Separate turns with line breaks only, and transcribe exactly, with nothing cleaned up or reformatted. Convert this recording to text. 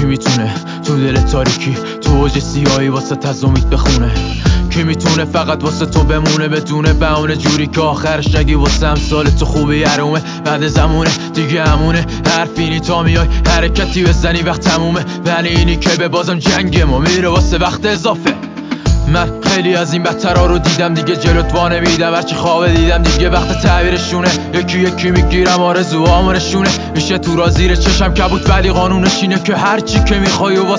میتونه تو دل تاریکی تو اوج سیاهی واسه از امید بخونه؟ کی میتونه فقط واسه تو بمونه بدون بهونه جوری که آخرش نگی واسه امثال تو خوبه یرومه؟ بعد زمونه دیگه همونه حرفینی تا میای حرکتی بزنی وقت تمومه، ولی اینی که به بازم جنگ ما میره واسه وقت اضافه. من خیلی از این بدترها رو دیدم دیگه جلوت وا نمیدم، هرچی خوابه دیدم دیگه وقت تعبیرشونه. یکی یکی میگیرم آرزوهامو نشونه میشه تو را زیر چشم کبوت، ولی قانونش اینه که هرچی که میخوای و